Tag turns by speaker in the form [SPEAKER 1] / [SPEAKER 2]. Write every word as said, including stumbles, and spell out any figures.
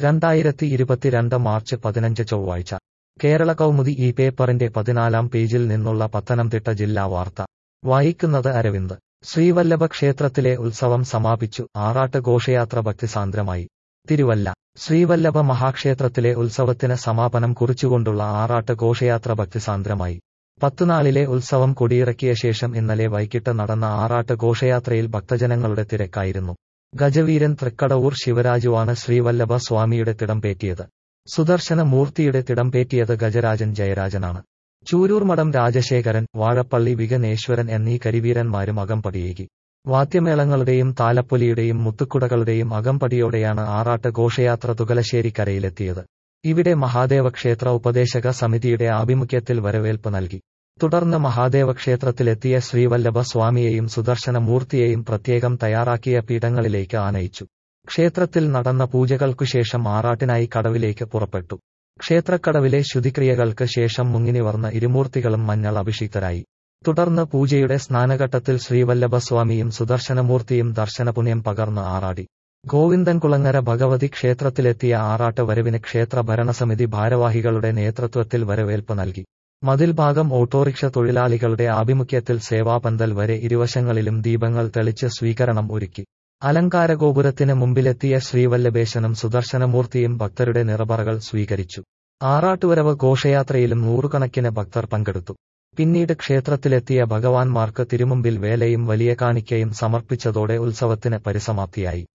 [SPEAKER 1] രണ്ടായിരത്തി ഇരുപത്തിരണ്ട് മാർച്ച് പതിനഞ്ച് ചൊവ്വാഴ്ച കേരള കൗമുദി ഈ പേപ്പറിന്റെ പതിനാലാം പേജിൽ നിന്നുള്ള പത്തനംതിട്ട ജില്ലാ വാർത്ത വായിക്കുന്നത് അരവിന്ദ്. ശ്രീവല്ലഭ ക്ഷേത്രത്തിലെ ഉത്സവം സമാപിച്ചു. ആറാട്ട് ഘോഷയാത്ര ഭക്തിസാന്ദ്രമായി. തിരുവല്ല. ശ്രീവല്ലഭ മഹാക്ഷേത്രത്തിലെ ഉത്സവത്തിന് സമാപനം കുറിച്ചുകൊണ്ടുള്ള ആറാട്ട് ഘോഷയാത്ര ഭക്തിസാന്ദ്രമായി. പത്തുനാളിലെ ഉത്സവം കൊടിയിറക്കിയ ശേഷം ഇന്നലെ വൈകിട്ട് നടന്ന ആറാട്ട് ഘോഷയാത്രയിൽ ഭക്തജനങ്ങളുടെ തിരക്കായിരുന്നു. ഗജവീരൻ തൃക്കടവൂർ ശിവരാജുവാണ് ശ്രീവല്ലഭ സ്വാമിയുടെ തിടമ്പേറ്റിയത്. സുദർശന മൂർത്തിയുടെ തിടമ്പേറ്റിയത് ഗജരാജൻ ജയരാജനാണ്. ചൂരൂർമഠം രാജശേഖരൻ, വാഴപ്പള്ളി വിഘ്നേശ്വരൻ എന്നീ കരിവീരന്മാരും അകമ്പടിയേകി. വാദ്യമേളങ്ങളുടെയും താലപ്പൊലിയുടെയും മുത്തുക്കുടകളുടെയും അകമ്പടിയോടെയാണ് ആറാട്ട് ഘോഷയാത്ര തുകലശ്ശേരിക്കരയിലെത്തിയത്. ഇവിടെ മഹാദേവ ക്ഷേത്ര ഉപദേശക സമിതിയുടെ ആഭിമുഖ്യത്തിൽ വരവേൽപ്പ് നൽകി. തുടർന്ന് മഹാദേവ ക്ഷേത്രത്തിലെത്തിയ ശ്രീവല്ലഭ സ്വാമിയെയും സുദർശന മൂർത്തിയെയും പ്രത്യേകം തയ്യാറാക്കിയ പീഠങ്ങളിലേക്ക് ആനയിച്ചു. ക്ഷേത്രത്തിൽ നടന്ന പൂജകൾക്കുശേഷം ആറാട്ടിനായി കടവിലേക്ക് പുറപ്പെട്ടു. ക്ഷേത്രക്കടവിലെ ശുദ്ധിക്രിയകൾക്ക് ശേഷം മുങ്ങിനിവർന്ന ഇരുമൂർത്തികളും മഞ്ഞൾ അഭിഷിക്തരായി. തുടർന്ന് പൂജയുടെ സ്നാനഘട്ടത്തിൽ ശ്രീവല്ലഭസ്വാമിയും സുദർശനമൂർത്തിയും ദർശനപുണ്യം പകർന്ന് ആറാടി. ഗോവിന്ദൻകുളങ്ങര ഭഗവതി ക്ഷേത്രത്തിലെത്തിയ ആറാട്ട് വരവിന് ക്ഷേത്ര ഭരണസമിതി ഭാരവാഹികളുടെ നേതൃത്വത്തിൽ വരവേൽപ്പ് നൽകി. മതിൽഭാഗം ഓട്ടോറിക്ഷ തൊഴിലാളികളുടെ ആഭിമുഖ്യത്തിൽ സേവാപന്തൽ വരെ ഇരുവശങ്ങളിലും ദീപങ്ങൾ തെളിച്ച് സ്വീകരണം ഒരുക്കി. അലങ്കാരഗോപുരത്തിന് മുമ്പിലെത്തിയ ശ്രീവല്ലഭേശനും സുദർശനമൂർത്തിയും ഭക്തരുടെ നിറപറകൾ സ്വീകരിച്ചു. ആറാട്ടുവരവ് ഘോഷയാത്രയിലും നൂറുകണക്കിന് ഭക്തർ പങ്കെടുത്തു. പിന്നീട് ക്ഷേത്രത്തിലെത്തിയ ഭഗവാൻമാർക്ക് തിരുമുമ്പിൽ വേലയും വലിയ കാണിക്കയും സമർപ്പിച്ചതോടെ ഉത്സവത്തിന് പരിസമാപ്തിയായി.